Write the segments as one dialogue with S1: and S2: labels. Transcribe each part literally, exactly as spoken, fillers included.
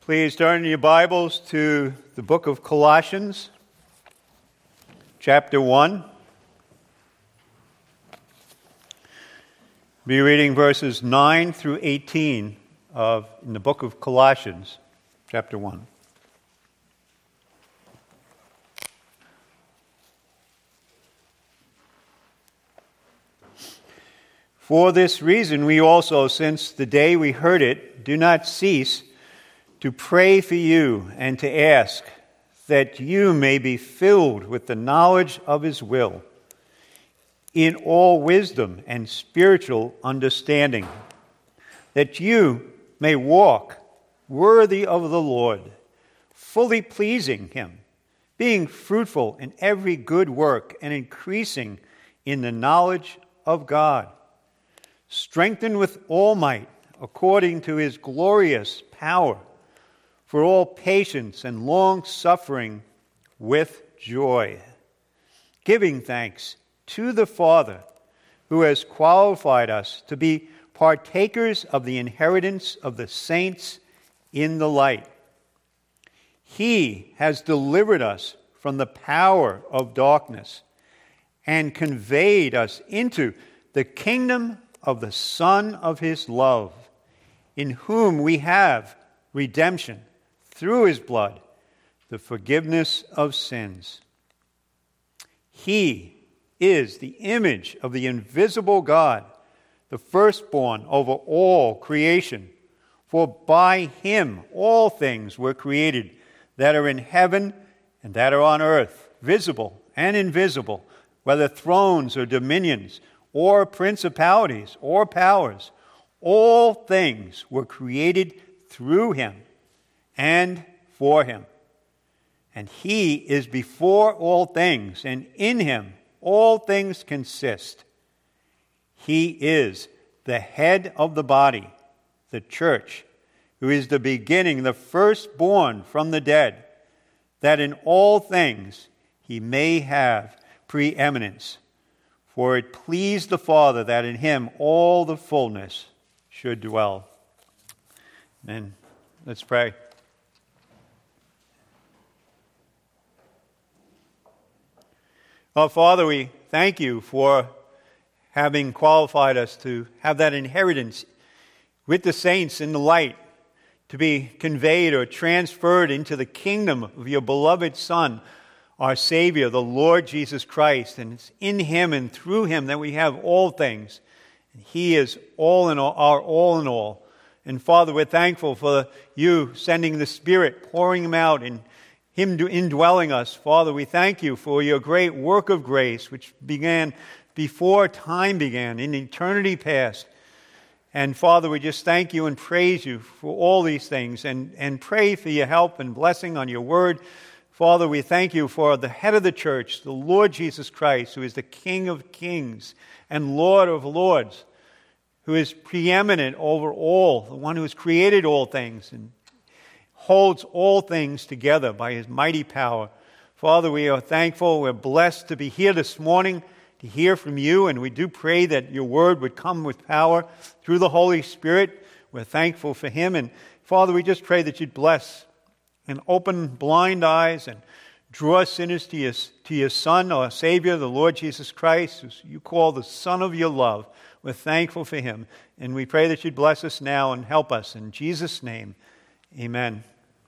S1: Please turn your Bibles to the book of Colossians, chapter one. We'll be reading verses nine through eighteen of in the book of Colossians, chapter one. For this reason, we also, since the day we heard it, do not cease to pray for you and to ask that you may be filled with the knowledge of His will, in all wisdom and spiritual understanding, that you may walk worthy of the Lord, fully pleasing Him, being fruitful in every good work and increasing in the knowledge of God, strengthened with all might according to His glorious power, for all patience and long-suffering with joy, giving thanks to the Father who has qualified us to be partakers of the inheritance of the saints in the light. He has delivered us from the power of darkness and conveyed us into the kingdom of the Son of His love, in whom we have redemption through His blood, the forgiveness of sins. He is the image of the invisible God, the firstborn over all creation. For by Him all things were created that are in heaven and that are on earth, visible and invisible, whether thrones or dominions or principalities or powers. All things were created through Him and for Him. And He is before all things, and in Him all things consist. He is the head of the body, the church, who is the beginning, the firstborn from the dead, that in all things He may have preeminence. For it pleased the Father that in Him all the fullness should dwell. Amen. Let's pray. Oh, Father, we thank You for having qualified us to have that inheritance with the saints in the light, to be conveyed or transferred into the kingdom of Your beloved Son, our Savior, the Lord Jesus Christ. And it's in Him and through Him that we have all things. And He is all in all, our all in all. And Father, we're thankful for You sending the Spirit, pouring Him out, and Him indwelling us. Father, we thank You for Your great work of grace, which began before time began, in eternity past. And Father, we just thank You and praise You for all these things, and, and pray for Your help and blessing on Your word. Father, we thank You for the head of the church, the Lord Jesus Christ, who is the King of kings and Lord of lords, who is preeminent over all, the one who has created all things and holds all things together by His mighty power. Father, we are thankful. We're blessed to be here this morning to hear from You, and we do pray that Your word would come with power through the Holy Spirit. We're thankful for Him. And Father, we just pray that You'd bless and open blind eyes and draw sinners to Your, to your Son, our Savior, the Lord Jesus Christ, who You call the Son of Your love. We're thankful for Him. And we pray that You'd bless us now and help us. In Jesus' name, amen.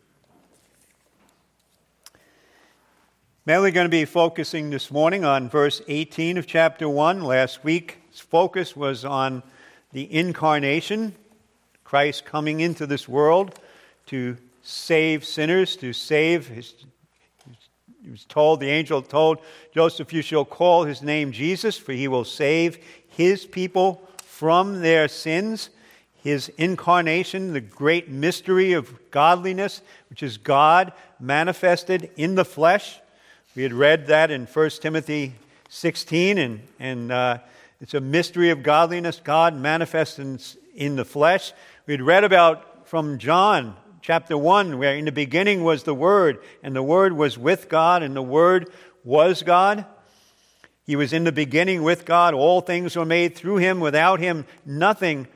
S1: Mainly going to be focusing this morning on verse eighteen of chapter one. Last week's focus was on the incarnation, Christ coming into this world to save sinners, to save his. He was told, the angel told Joseph, "You shall call His name Jesus, for He will save His people from their sins." His incarnation, the great mystery of godliness, which is God manifested in the flesh. We had read that in First Timothy sixteen, and, and uh, it's a mystery of godliness, God manifested in, in the flesh. We had read about from John chapter one, where in the beginning was the Word, and the Word was with God, and the Word was God. He was in the beginning with God. All things were made through Him. Without Him, nothing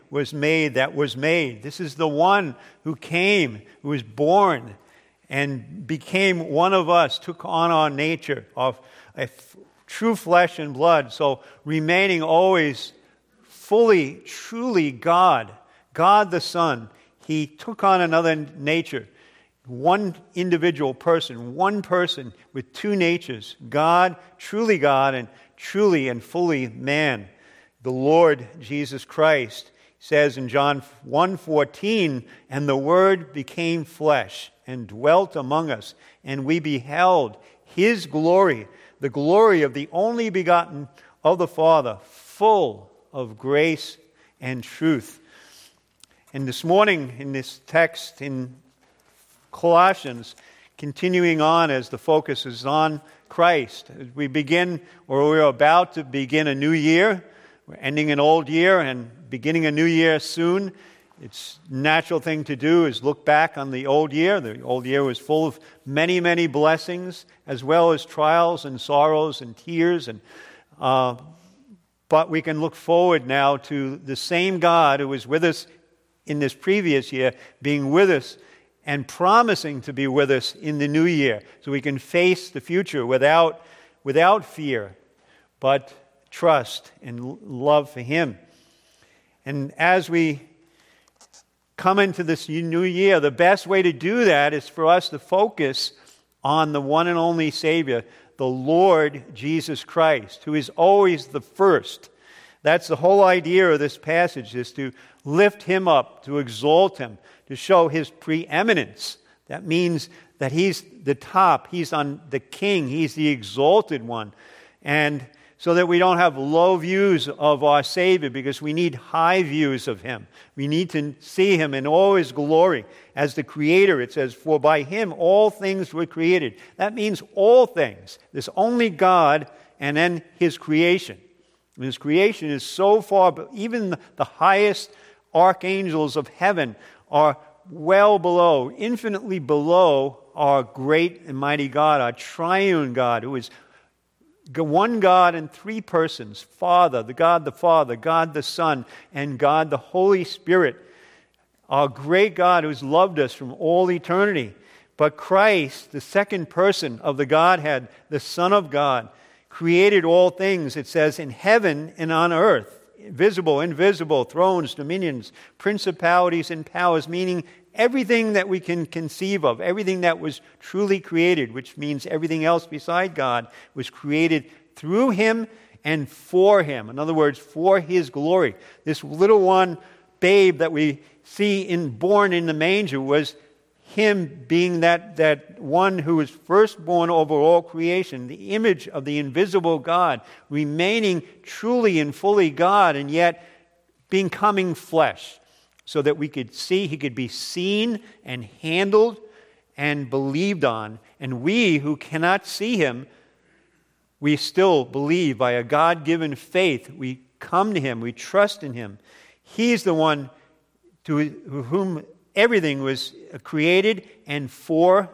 S1: was made that was made. This is the one who came, who was born, and became one of us, took on our nature of a f- true flesh and blood, so remaining always fully, truly God, God the Son. He took on another nature, one individual person, one person with two natures, God, truly God, and truly and fully man. The Lord Jesus Christ says in John one fourteen, "And the Word became flesh and dwelt among us, and we beheld His glory, the glory of the only begotten of the Father, full of grace and truth." And this morning in this text in Colossians, continuing on as the focus is on Christ, as we begin, or we're about to begin a new year, we're ending an old year and beginning a new year soon. It's a natural thing to do is look back on the old year. The old year was full of many, many blessings, as well as trials and sorrows and tears. And uh, but we can look forward now to the same God who was with us in this previous year, being with us and promising to be with us in the new year, so we can face the future without, without fear, but trust and love for Him. And as we come into this new year, the best way to do that is for us to focus on the one and only Savior, the Lord Jesus Christ, who is always the first. That's the whole idea of this passage, is to lift Him up, to exalt Him, to show His preeminence. That means that He's the top, He's on the King, He's the exalted one. And so that we don't have low views of our Savior, because we need high views of Him. We need to see Him in all His glory. As the Creator, it says, "For by Him all things were created." That means all things. There's only God and then His creation. And His creation is so far, but even the highest archangels of heaven are well below, infinitely below our great and mighty God, our triune God, who is one God in three persons: Father, the God the Father, God the Son, and God the Holy Spirit. Our great God who's loved us from all eternity. But Christ, the second person of the Godhead, the Son of God, created all things, it says, in heaven and on earth, visible, invisible, thrones, dominions, principalities, and powers, meaning everything that we can conceive of, everything that was truly created, which means everything else beside God, was created through Him and for Him. In other words, for His glory. This little one babe that we see in born in the manger was Him being that, that one who was firstborn over all creation, the image of the invisible God, remaining truly and fully God, and yet becoming flesh, so that we could see, He could be seen and handled and believed on. And we who cannot see Him, we still believe by a God-given faith. We come to Him, we trust in Him. He's the one to whom everything was created and for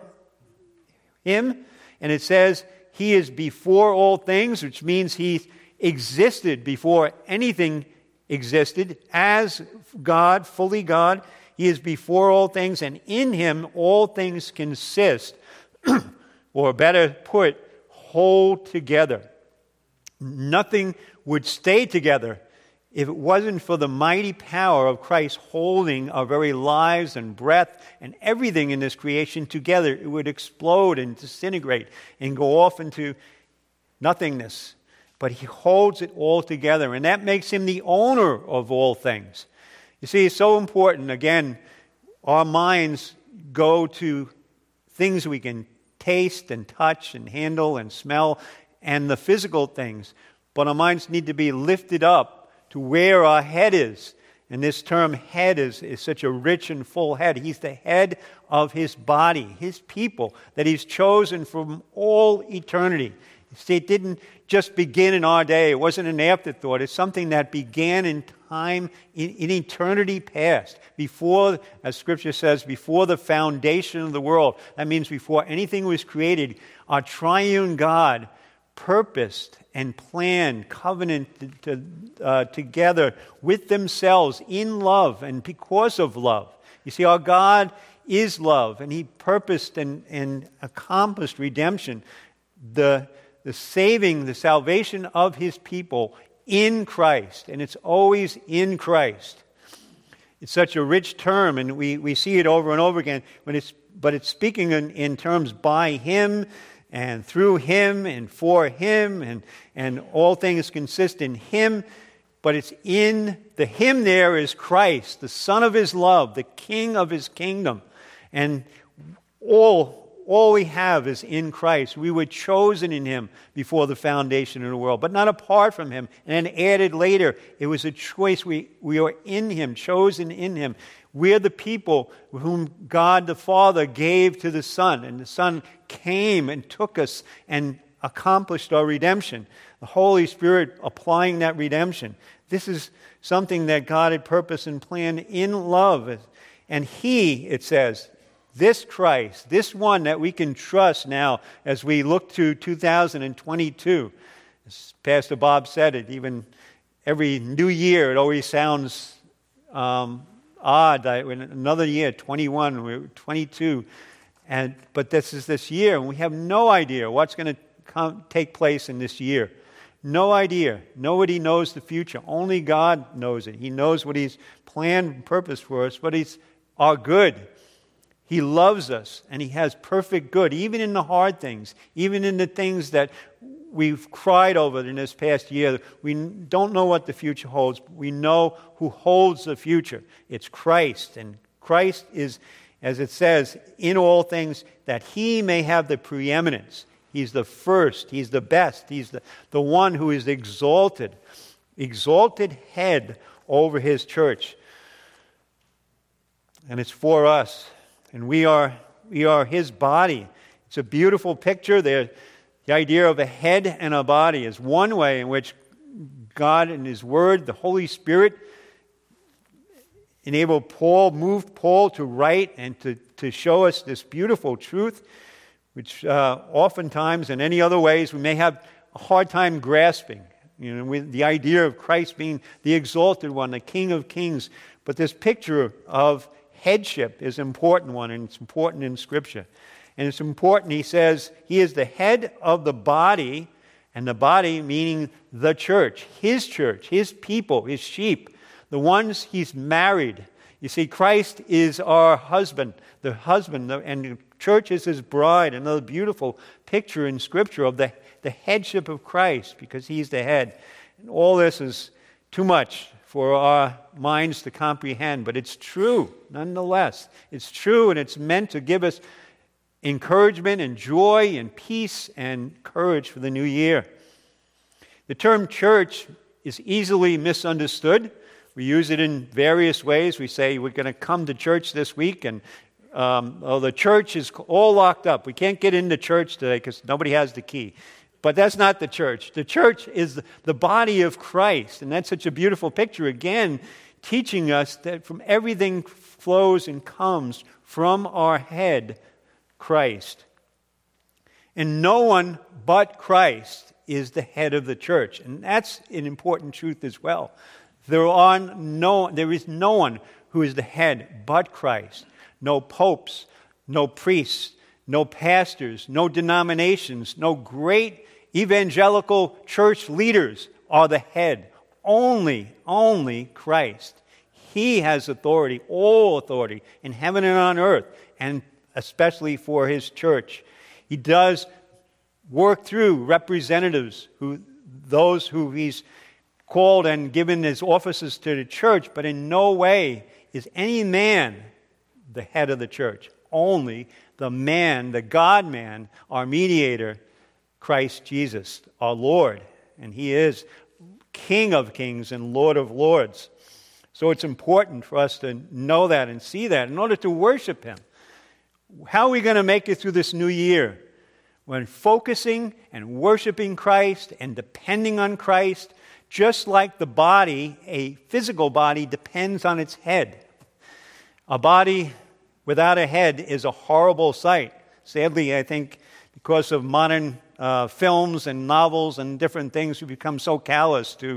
S1: Him. And it says He is before all things, which means He existed before anything existed. As God, fully God, He is before all things, and in Him all things consist, or better put, hold together. Nothing would stay together if it wasn't for the mighty power of Christ holding our very lives and breath and everything in this creation together. It would explode and disintegrate and go off into nothingness. But He holds it all together, and that makes Him the owner of all things. You see, it's so important. Again, our minds go to things we can taste and touch and handle and smell, and the physical things. But our minds need to be lifted up to where our head is. And this term head is, is such a rich and full head. He's the head of His body, His people, that He's chosen from all eternity. See, it didn't just begin in our day. It wasn't an afterthought. It's something that began in time, in, in eternity past. Before, as Scripture says, before the foundation of the world. That means before anything was created, our triune God purposed and planned, covenanted to, uh, together with themselves in love and because of love. You see, our God is love, and He purposed and, and accomplished redemption, the, the saving, the salvation of His people in Christ, and it's always in Christ. It's such a rich term, and we, we see it over and over again, when it's, but it's speaking in, in terms by Him, and through Him, and for Him, and, and all things consist in Him. But it's in the Him there is Christ, the Son of His love, the King of His kingdom. And all, all we have is in Christ. We were chosen in Him before the foundation of the world, but not apart from Him. And then added later, it was a choice. We, we are in Him, chosen in Him. We're the people whom God the Father gave to the Son. And the Son came and took us and accomplished our redemption. The Holy Spirit applying that redemption. This is something that God had purposed and planned in love. And He, it says, this Christ, this one that we can trust now as we look to two thousand twenty-two. As Pastor Bob said it, even every new year it always sounds um, odd. I, another year, twenty-one, we're twenty-two. And, but this is this year, and we have no idea what's going to come, take place in this year. No idea. Nobody knows the future. Only God knows it. He knows what He's planned and purposed for us, but He's our good. He loves us, and He has perfect good, even in the hard things, even in the things that we've cried over in this past year. We don't know what the future holds, but we know who holds the future. It's Christ, and Christ is, as it says, in all things, that He may have the preeminence. He's the first. He's the best. He's the, the one who is exalted, exalted head over His church. And it's for us. And we are we are His body. It's a beautiful picture there. The idea of a head and a body is one way in which God and His Word, the Holy Spirit, enabled Paul, moved Paul to write and to, to show us this beautiful truth, which uh, oftentimes in any other ways we may have a hard time grasping. You know, with the idea of Christ being the exalted one, the King of Kings. But this picture of headship is an important one, and it's important in Scripture. And it's important, he says, He is the head of the body, and the body meaning the church, His church, His people, His sheep, the ones He's married. You see, Christ is our husband, the husband, and the church is His bride. Another beautiful picture in Scripture of the, the headship of Christ, because He's the head. And all this is too much for our minds to comprehend, but it's true nonetheless. It's true, and it's meant to give us encouragement and joy and peace and courage for the new year. The term church is easily misunderstood. We use it in various ways. We say we're going to come to church this week, and um, oh, the church is all locked up. We can't get into church today because nobody has the key. But that's not the church. The church is the body of Christ, and that's such a beautiful picture, again, teaching us that from everything flows and comes from our head, Christ. And no one but Christ is the head of the church, and that's an important truth as well. There are no, there is no one who is the head but Christ. No popes, no priests, no pastors, no denominations, no great evangelical church leaders are the head. Only, only Christ. He has authority, all authority, in heaven and on earth, and especially for His church. He does work through representatives, who those who He's called and given His offices to the church, but in no way is any man the head of the church. Only the man, the God-man, our mediator, Christ Jesus, our Lord. And He is King of kings and Lord of lords. So it's important for us to know that and see that in order to worship Him. How are we going to make it through this new year? When focusing and worshiping Christ and depending on Christ, just like the body, a physical body depends on its head. A body without a head is a horrible sight. Sadly, I think because of modern uh, films and novels and different things, we become so callous to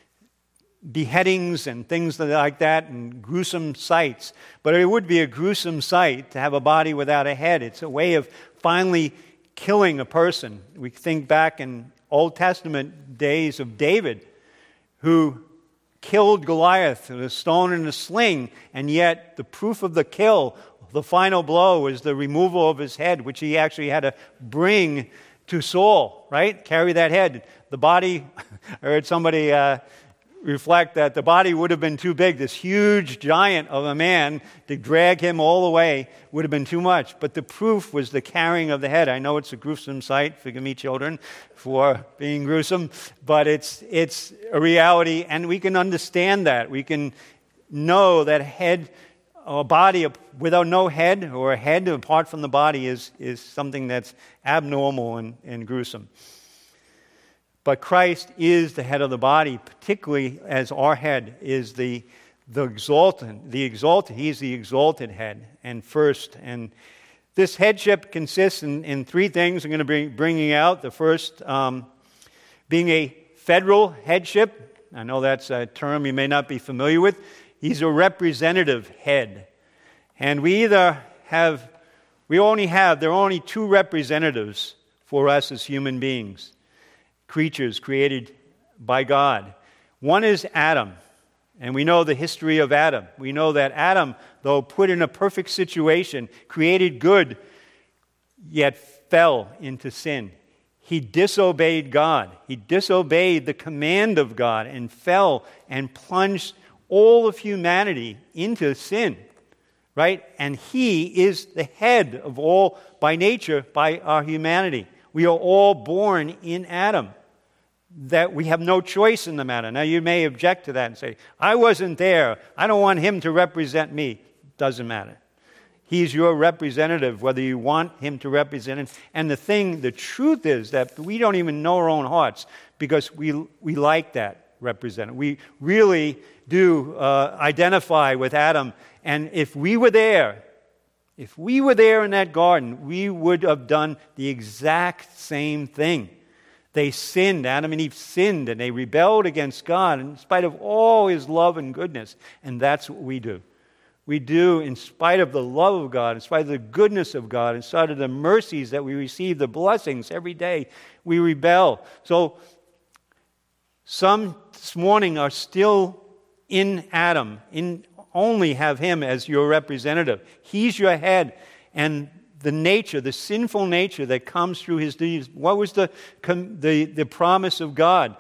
S1: beheadings and things like that and gruesome sights. But it would be a gruesome sight to have a body without a head. It's a way of finally killing a person. We think back in Old Testament days of David, who killed Goliath with a stone and a sling, and yet the proof of the kill, the final blow, was the removal of his head, which he actually had to bring to Saul, right? Carry that head. The body, I heard somebody uh, reflect that the body would have been too big. This huge giant of a man, to drag him all the way would have been too much. But the proof was the carrying of the head. I know it's a gruesome sight, forgive me, children, for being gruesome, but it's it's a reality, and we can understand that. We can know that a head, a body without no head, or a head apart from the body, is, is something that's abnormal and, and gruesome. But Christ is the head of the body, particularly as our head is the the exalted, the exalted. He's the exalted head and first. And this headship consists in, in three things I'm going to be bringing out. The first, um, being a federal headship. I know that's a term you may not be familiar with. He's a representative head. And we either have, we only have, there are only two representatives for us as human beings. Creatures created by God. One is Adam, and we know the history of Adam. We know that Adam, though put in a perfect situation, created good, yet fell into sin. He disobeyed God. He disobeyed the command of God and fell and plunged all of humanity into sin, right? And he is the head of all by nature, by our humanity. We are all born in Adam. That we have no choice in the matter. Now, you may object to that and say, I wasn't there. I don't want him to represent me. Doesn't matter. He's your representative, whether you want him to represent him. And the thing, the truth is that we don't even know our own hearts because we we like that representative. We really do uh, identify with Adam. And if we were there, if we were there in that garden, we would have done the exact same thing. They sinned, Adam and Eve sinned, and they rebelled against God in spite of all his love and goodness. And that's what we do. We do, in spite of the love of God, in spite of the goodness of God, in spite of the mercies that we receive, the blessings every day, we rebel. So, some this morning are still in Adam, in only have him as your representative. He's your head, and the nature, the sinful nature that comes through his deeds. What was the, the, the promise of God?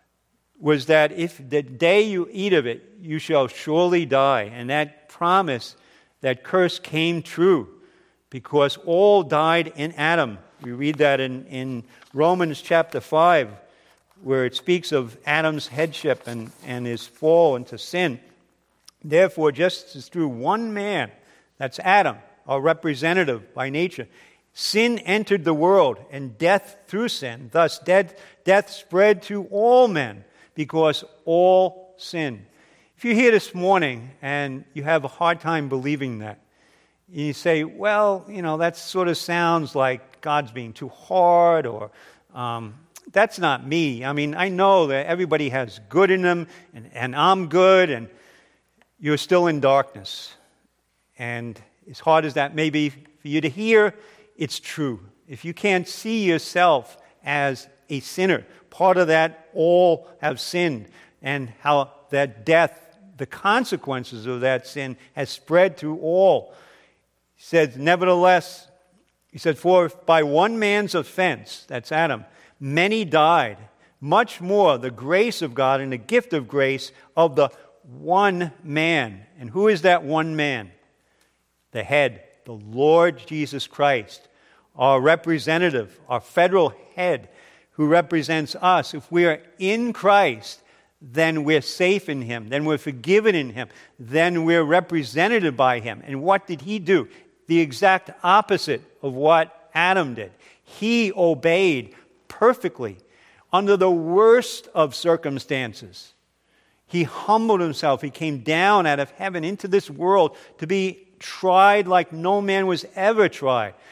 S1: Was that if the day you eat of it, you shall surely die. And that promise, that curse came true because all died in Adam. We read that in, in Romans chapter five, where it speaks of Adam's headship and, and his fall into sin. Therefore, just as through one man, that's Adam, our representative by nature, sin entered the world, and death through sin. Thus, death, death spread to all men, because all sin. If you're here this morning and you have a hard time believing that, you say, well, you know, that sort of sounds like God's being too hard, or um, that's not me. I mean, I know that everybody has good in them, and, and I'm good, and you're still in darkness. And as hard as that may be for you to hear, it's true. If you can't see yourself as a sinner, part of that, all have sinned, and how that death, the consequences of that sin, has spread to all. He said, nevertheless, he said, for by one man's offense, that's Adam, many died. Much more the grace of God and the gift of grace of the one man. And who is that one man? The head, the Lord Jesus Christ, our representative, our federal head, who represents us. If we are in Christ, then we're safe in him, then we're forgiven in him, then we're represented by him. And what did he do? The exact opposite of what Adam did. He obeyed perfectly under the worst of circumstances. He humbled himself. He came down out of heaven into this world to be tried like no man was ever tried.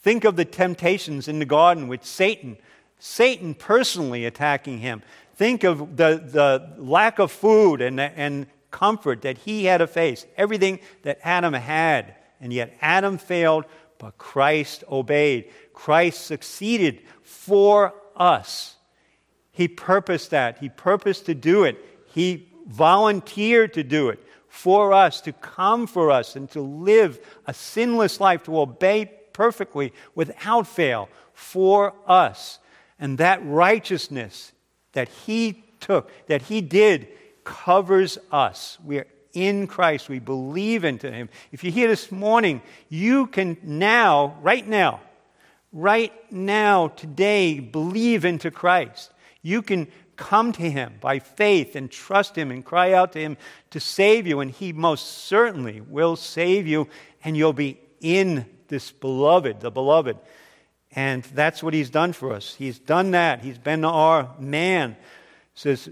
S1: Think of the temptations in the garden with Satan. Satan personally attacking him. Think of the, the lack of food and, and comfort that he had to face. Everything that Adam had. And yet Adam failed, but Christ obeyed. Christ succeeded for us. He purposed that. He purposed to do it. He volunteered to do it for us, to come for us, and to live a sinless life, to obey perfectly without fail for us. And that righteousness that He took, that He did, covers us. We are in Christ. We believe into Him. If you're here this morning, you can now, right now, right now, today, believe into Christ. You can come to Him by faith and trust Him and cry out to Him to save you, and He most certainly will save you, and you'll be in this beloved, the beloved. And that's what He's done for us. He's done that. He's been our man. It says,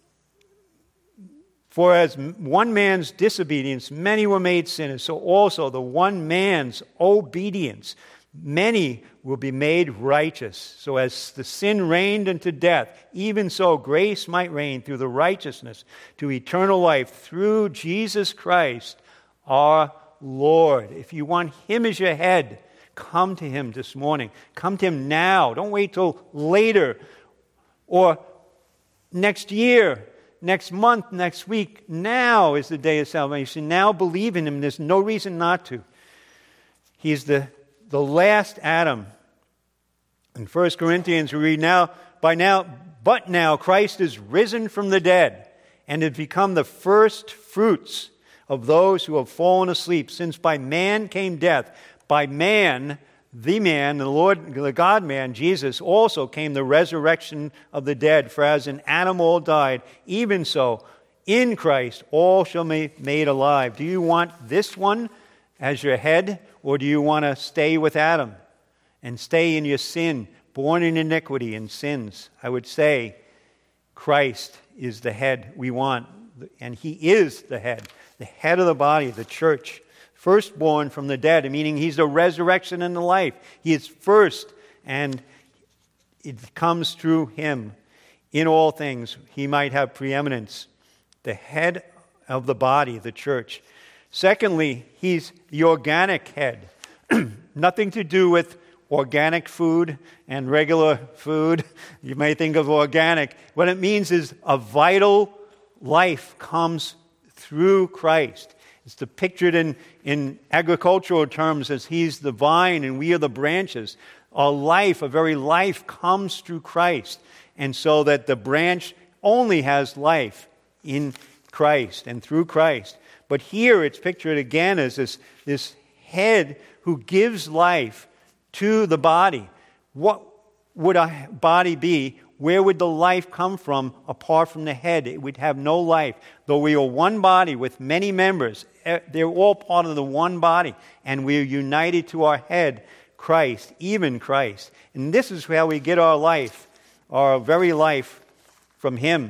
S1: for as one man's disobedience, many were made sinners, so also the one man's obedience, many will be made righteous. So as the sin reigned unto death, even so grace might reign through the righteousness to eternal life through Jesus Christ our Lord. If you want Him as your head, come to Him this morning. Come to Him now. Don't wait till later or next year, next month, next week. Now is the day of salvation. Now believe in Him. There's no reason not to. He's the, the last Adam. In First Corinthians we read, now, by now, but now Christ is risen from the dead and has become the first fruits of those who have fallen asleep. Since by man came death, by man, the man, the Lord, the God-man, Jesus, also came the resurrection of the dead. For as in Adam all died, even so in Christ all shall be made alive. Do you want this one as your head, or do you want to stay with Adam and stay in your sin, born in iniquity and sins? I would say Christ is the head we want, and He is the head, the head of the body, the church. Firstborn from the dead, meaning He's the resurrection and the life. He is first, and it comes through Him. In all things, He might have preeminence. The head of the body, the church. Secondly, He's the organic head. Nothing to do with organic food and regular food. You may think of organic. What it means is a vital life comes through Christ. It's depicted in, in agricultural terms as He's the vine and we are the branches. Our life, a very life, comes through Christ. And so that the branch only has life in Christ and through Christ. But here it's pictured again as this, this head who gives life to the body. What would a body be? Where would the life come from apart from the head? It would have no life. Though we are one body with many members, they're all part of the one body, and we are united to our head, Christ, even Christ. And this is how we get our life, our very life, from Him.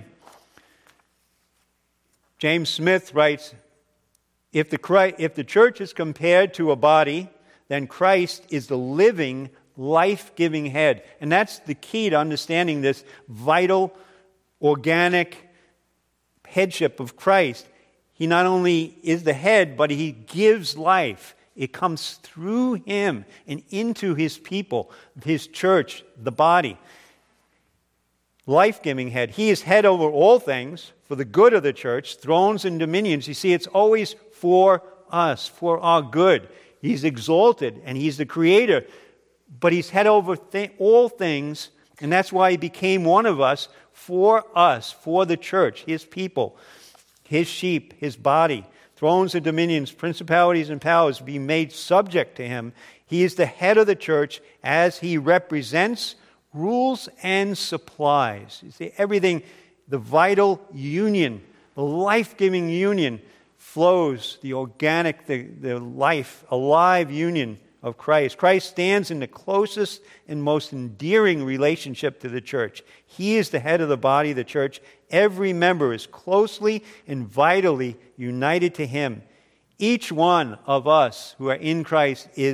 S1: James Smith writes, if the, Christ, if the church is compared to a body, then Christ is the living, life-giving head. And that's the key to understanding this vital, organic headship of Christ. He not only is the head, but He gives life. It comes through Him and into His people, His church, the body. Life-giving head. He is head over all things for the good of the church, thrones and dominions. You see, it's always for us, for our good. He's exalted and He's the creator. But He's head over th- all things, and that's why He became one of us, for us, for the church, His people, His sheep, His body. Thrones and dominions, principalities and powers be made subject to Him. He is the head of the church as He represents, rules, and supplies. You see, everything, the vital union, the life-giving union flows, the organic, the, the life, alive union of Christ. Christ stands in the closest and most endearing relationship to the church. He is the head of the body, the church. Every member is closely and vitally united to Him. Each one of us who are in Christ is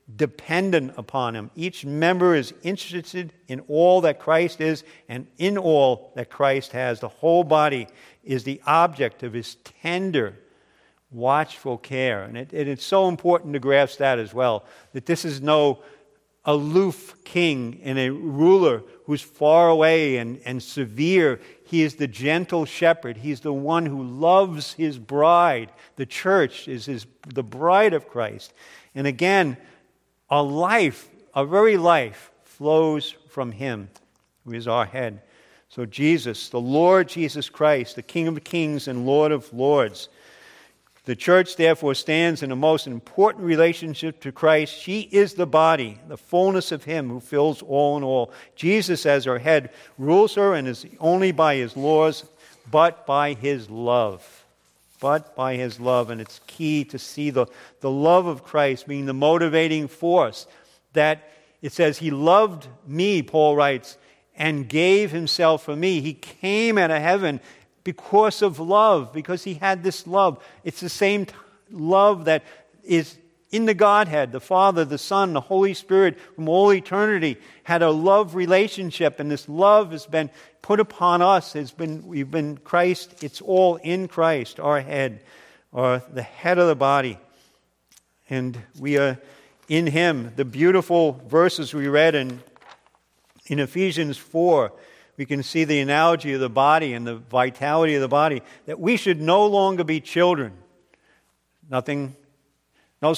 S1: dependent upon him. Each member is interested in all that Christ is and in all that Christ has. The whole body is the object of his tender, watchful care. And it, it, it's so important to grasp that as well, that this is no aloof king and a ruler who's far away and, and severe. He is the gentle shepherd. He's the one who loves his bride. The church is his, the bride of Christ. And again, a life, a very life, flows from him, who is our head. So Jesus, the Lord Jesus Christ, the King of kings and Lord of lords. The church, therefore, stands in a most important relationship to Christ. She is the body, the fullness of him who fills all in all. Jesus, as her head, rules her and is only by his laws, but by his love. But by his love. And it's key to see the, the love of Christ being the motivating force. That it says, he loved me, Paul writes, and gave himself for me. He came out of heaven because of love, because he had this love. It's the same t- love that is in the Godhead. The Father, the Son, the Holy Spirit from all eternity had a love relationship, and this love has been put upon us. Has been we've been Christ. It's all in Christ, our head, or the head of the body, and we are in him. The beautiful verses we read in in Ephesians four. We can see the analogy of the body and the vitality of the body, that we should no longer be children. Nothing, no,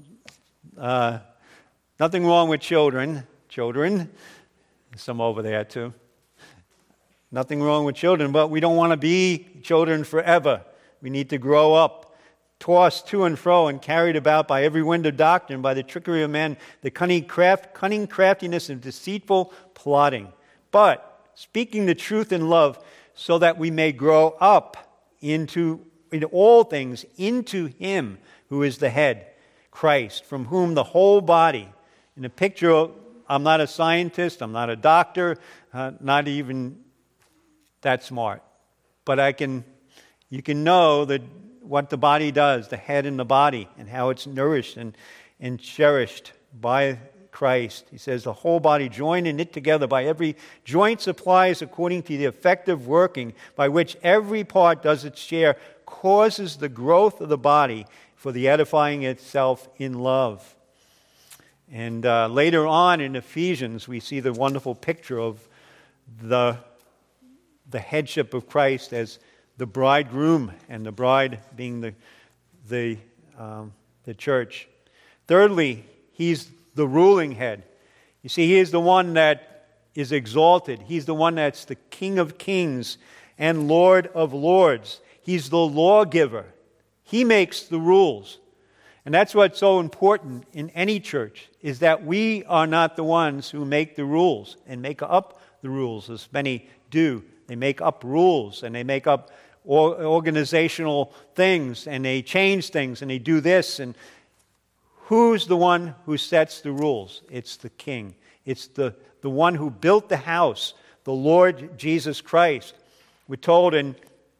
S1: uh, nothing wrong with children. Children, some over there too. Nothing wrong with children, but we don't want to be children forever. We need to grow up, tossed to and fro and carried about by every wind of doctrine, by the trickery of men, the cunning, craft, cunning craftiness and deceitful plotting. But speaking the truth in love, so that we may grow up into, in all things, into him who is the head, Christ, from whom the whole body, in a picture of, I'm not a scientist, I'm not a doctor, uh, not even that smart, but I can, you can know that what the body does, the head and the body, and how it's nourished and, and cherished by Christ. He says the whole body joined and knit together by every joint supplies according to the effective working by which every part does its share, causes the growth of the body for the edifying itself in love. And uh, later on in Ephesians, we see the wonderful picture of the, the headship of Christ as the bridegroom, and the bride being the, the, um, the church. Thirdly, he's the ruling head. You see, he is the one that is exalted. He's the one that's the King of kings and Lord of lords. He's the lawgiver. He makes the rules. And that's what's so important in any church, is that we are not the ones who make the rules and make up the rules, as many do. They make up rules and they make up organizational things and they change things and they do this. And who's the one who sets the rules? It's the King. It's the, the one who built the house, the Lord Jesus Christ. We're told in,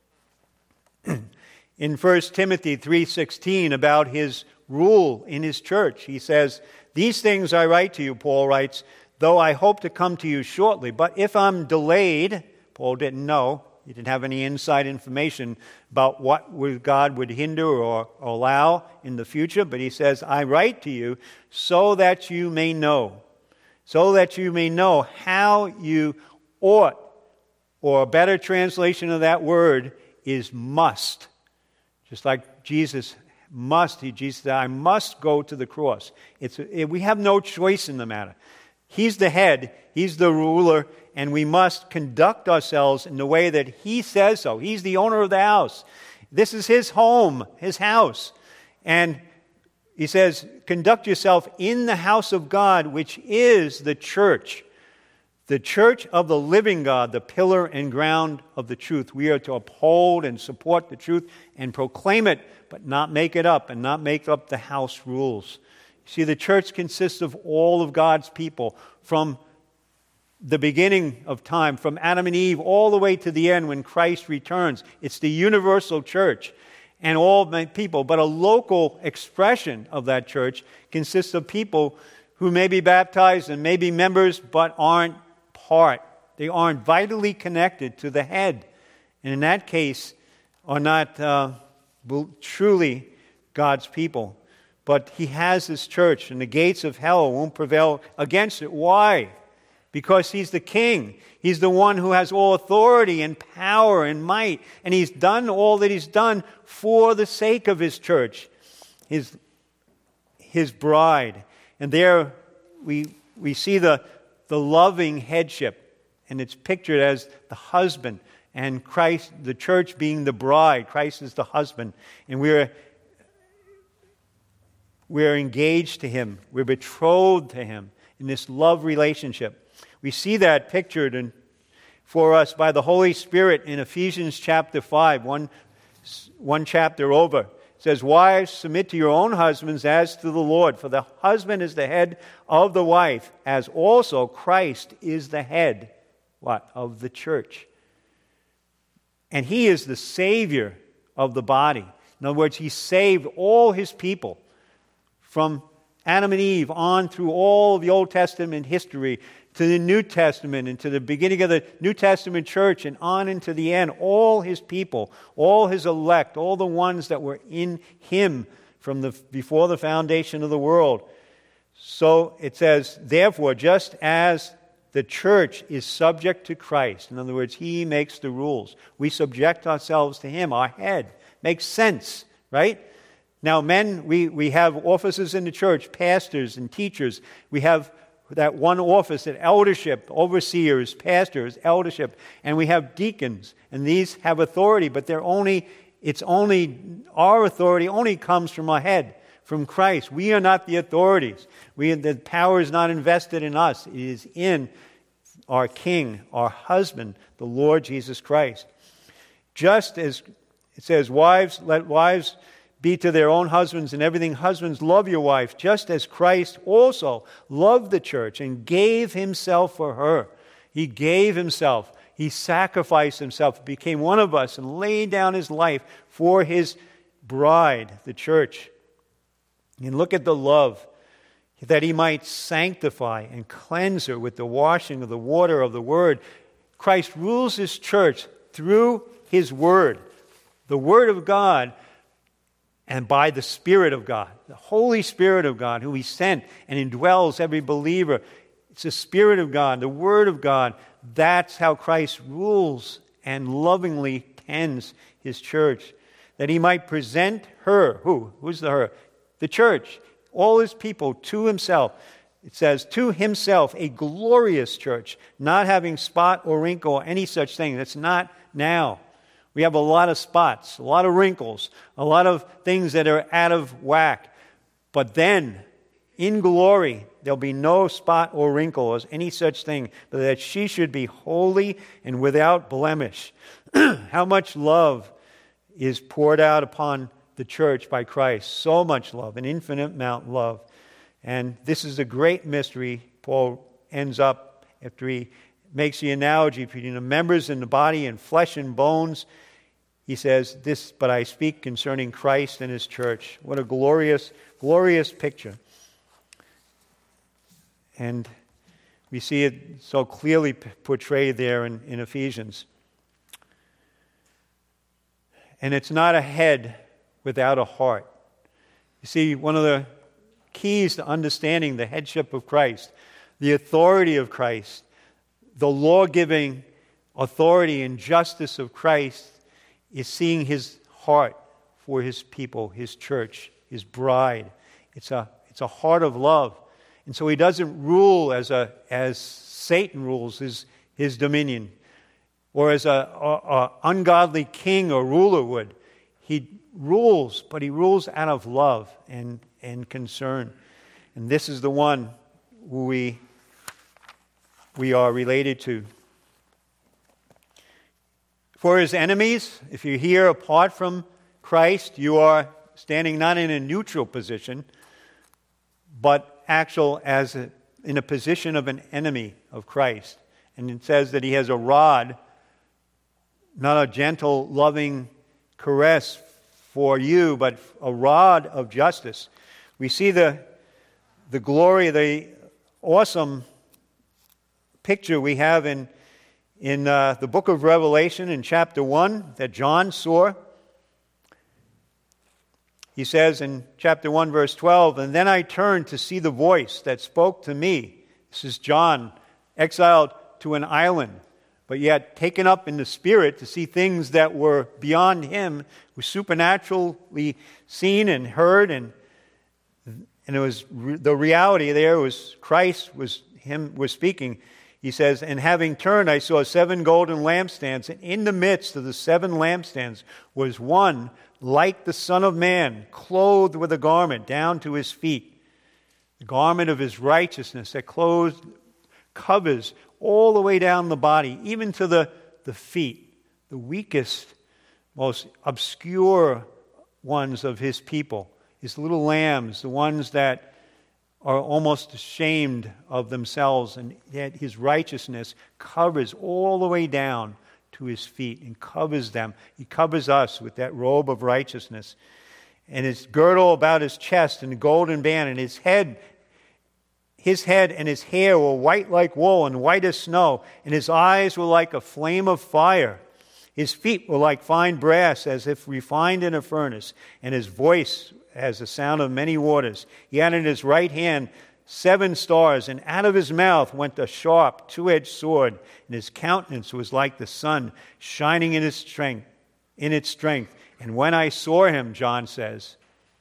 S1: in First Timothy three sixteen about his rule in his church. He says, "These things I write to you," Paul writes, "though I hope to come to you shortly. But if I'm delayed," Paul didn't know, he didn't have any inside information about what God would hinder or allow in the future, but he says, "I write to you so that you may know, so that you may know how you ought," or a better translation of that word is must. Just like Jesus must, he, Jesus said, "I must go to the cross." It's it, we have no choice in the matter. He's the head, he's the ruler, and we must conduct ourselves in the way that he says so. He's the owner of the house. This is his home, his house. And he says, conduct yourself in the house of God, which is the church. The church of the living God, the pillar and ground of the truth. We are to uphold and support the truth and proclaim it, but not make it up and not make up the house rules. See, the church consists of all of God's people from the beginning of time, from Adam and Eve all the way to the end when Christ returns. It's the universal church. and all people. But a local expression of that church consists of people who may be baptized and may be members but aren't part. They aren't vitally connected to the head. And in that case, are not uh, truly God's people. But he has this church, and the gates of hell won't prevail against it. Why? Because he's the king. He's the one who has all authority and power and might. And he's done all that he's done for the sake of his church, his, his bride. And there we, we see the, the loving headship. And it's pictured as the husband. And Christ, the church being the bride. Christ is the husband. And we're, we're engaged to him. We're betrothed to him in this love relationship. We see that pictured in, for us by the Holy Spirit in Ephesians chapter five, one, one chapter over. It says, "Wives, submit to your own husbands as to the Lord, for the husband is the head of the wife, as also Christ is the head," what? Of the church. And he is the Savior of the body. In other words, he saved all his people from Adam and Eve on through all the Old Testament history to the New Testament and to the beginning of the New Testament church and on into the end. All his people, all his elect, all the ones that were in him from the before the foundation of the world. So it says, "Therefore, just as the church is subject to Christ," in other words, he makes the rules, we subject ourselves to him, our head. Makes sense, right? Now, men, we, we have offices in the church, pastors and teachers. We have that one office at eldership, overseers, pastors, eldership, and we have deacons, and these have authority, but they're only, it's only, our authority only comes from our head, from Christ. We are not the authorities. We, the power is not invested in us. It is in our King, our husband, the Lord Jesus Christ. Just as it says, "Wives, let wives be to their own husbands and everything. Husbands, love your wife, just as Christ also loved the church and gave himself for her." He gave himself. He sacrificed himself, became one of us, and laid down his life for his bride, the church. And look at the love, that he might sanctify and cleanse her with the washing of the water of the word. Christ rules his church through his word, the word of God, and by the Spirit of God, the Holy Spirit of God, who he sent and indwells every believer. It's the Spirit of God, the Word of God. That's how Christ rules and lovingly tends his church, that he might present her, who? Who's the her? The church, all his people, to himself. It says, to himself, a glorious church, not having spot or wrinkle or any such thing. That's not now. We have a lot of spots, a lot of wrinkles, a lot of things that are out of whack. But then, in glory, there'll be no spot or wrinkle or any such thing, but that she should be holy and without blemish. How much love is poured out upon the church by Christ. So much love, an infinite amount of love. And this is a great mystery. Paul ends up after he makes the analogy between the members in the body and flesh and bones. He says, "This, but I speak concerning Christ and his church." What a glorious, glorious picture. And we see it so clearly portrayed there in, in Ephesians. And it's not a head without a heart. You see, one of the keys to understanding the headship of Christ, the authority of Christ, the law-giving authority and justice of Christ is seeing his heart for his people, his church, his bride. It's a, it's a heart of love. And so he doesn't rule as a as Satan rules his, his dominion, or as a, a, a ungodly king or ruler would. He rules, but he rules out of love and, and concern. And this is the one who we, we are related to. For his enemies, if you're here apart from Christ, you are standing not in a neutral position, but actual as a, in a position of an enemy of Christ. And it says that he has a rod, not a gentle, loving caress for you, but a rod of justice. We see the, the glory, the awesome picture we have in, in uh, the book of Revelation in chapter one that John saw. He says in chapter one, verse twelve, "And then I turned to see the voice that spoke to me." This is John, exiled to an island, but yet taken up in the Spirit to see things that were beyond him, were supernaturally seen and heard, and and it was the reality there was Christ was him was speaking. He says, "And having turned, I saw seven golden lampstands, and in the midst of the seven lampstands was one like the Son of Man, clothed with a garment down to his feet, the garment of his righteousness that clothes, covers all the way down the body, even to the, the feet, the weakest, most obscure ones of his people, his little lambs, the ones that are almost ashamed of themselves, and yet his righteousness covers all the way down to his feet and covers them. He covers us with that robe of righteousness. And his girdle about his chest and a golden band, and his head, his head and his hair were white like wool and white as snow, and his eyes were like a flame of fire. His feet were like fine brass, as if refined in a furnace, and his voice as the sound of many waters. He had in his right hand seven stars, and out of his mouth went a sharp, two-edged sword, and his countenance was like the sun, shining in his strength, in its strength. And when I saw him, John says,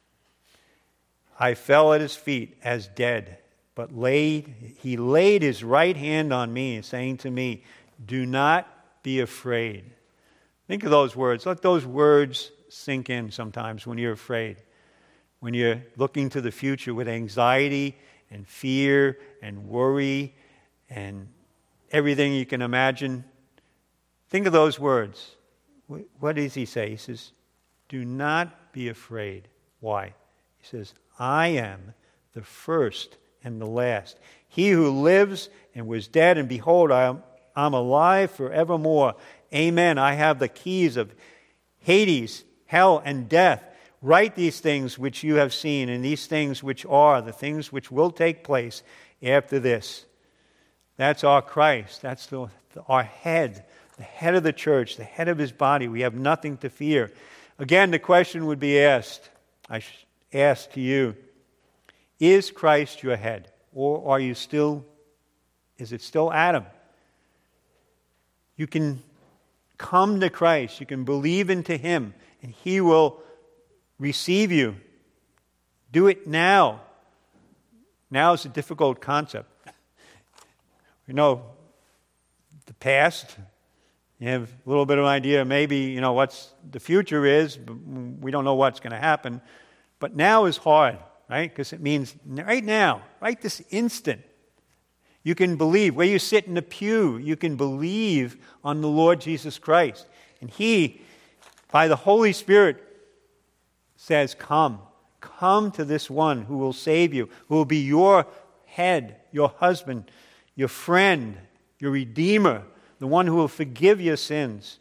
S1: I fell at his feet as dead, but laid he laid his right hand on me, saying to me, "Do not be afraid." Think of those words. Let those words sink in sometimes when you're afraid, when you're looking to the future with anxiety and fear and worry and everything you can imagine. Think of those words. What does he say? He says, "Do not be afraid." Why? He says, "I am the first and the last. He who lives and was dead, and behold, I am I'm alive forevermore. Amen. I have the keys of Hades, hell, and death. Write these things which you have seen, and these things which are, the things which will take place after this." That's our Christ. That's the, our head, the head of the church, the head of his body. We have nothing to fear. Again, the question would be asked, I ask to you, is Christ your head? Or are you still, is it still Adam? You can come to Christ. You can believe into him, and he will receive you. Do it now. Now is a difficult concept. You know, the past, you have a little bit of an idea, maybe, you know, what's the future is, but we don't know what's going to happen. But now is hard, right? Because it means right now, right this instant, you can believe. Where you sit in the pew, you can believe on the Lord Jesus Christ. And he, by the Holy Spirit, says, come. Come to this one who will save you, who will be your head, your husband, your friend, your redeemer, the one who will forgive your sins.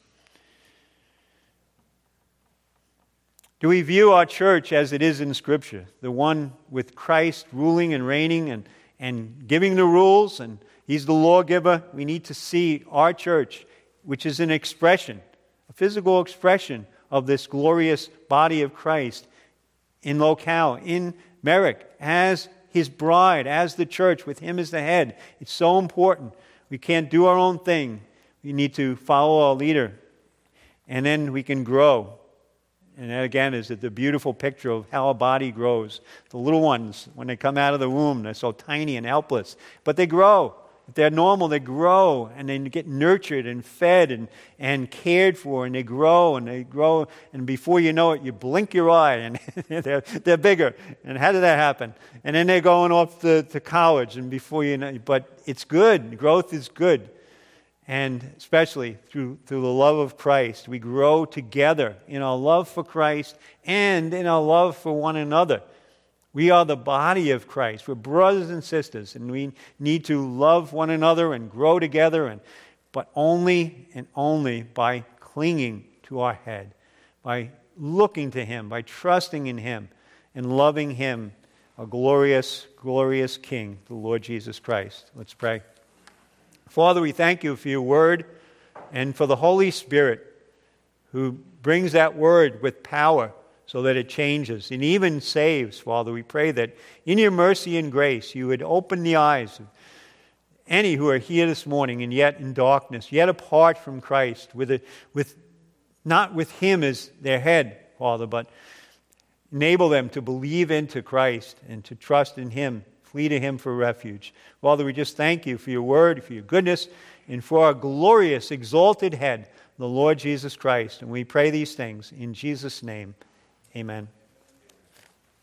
S1: Do we view our church as it is in Scripture, the one with Christ ruling and reigning and, and giving the rules, and he's the lawgiver? We need to see our church, which is an expression, a physical expression of this glorious body of Christ in locale, in Merrick, as his bride, as the church, with him as the head. It's so important. We can't do our own thing. We need to follow our leader, and then we can grow. And that, again, is the beautiful picture of how a body grows. The little ones, when they come out of the womb, they're so tiny and helpless, but they grow. If they're normal, they grow, and they get nurtured and fed and, and cared for, and they grow, and they grow, and before you know it, you blink your eye, and they're, they're bigger. And how did that happen? And then they're going off to, to college, and before you know, but it's good. Growth is good. And especially through, through the love of Christ, we grow together in our love for Christ and in our love for one another. We are the body of Christ. We're brothers and sisters, and we need to love one another and grow together, and but only and only by clinging to our head, by looking to him, by trusting in him, and loving him, a glorious, glorious King, the Lord Jesus Christ. Let's pray. Father, we thank you for your word and for the Holy Spirit who brings that word with power so that it changes and even saves. Father, we pray that in your mercy and grace you would open the eyes of any who are here this morning and yet in darkness, yet apart from Christ, with a, with not with him as their head, Father, but enable them to believe into Christ and to trust in him, flee to him for refuge. Father, we just thank you for your word, for your goodness, and for our glorious, exalted head, the Lord Jesus Christ. And we pray these things in Jesus' name. Amen.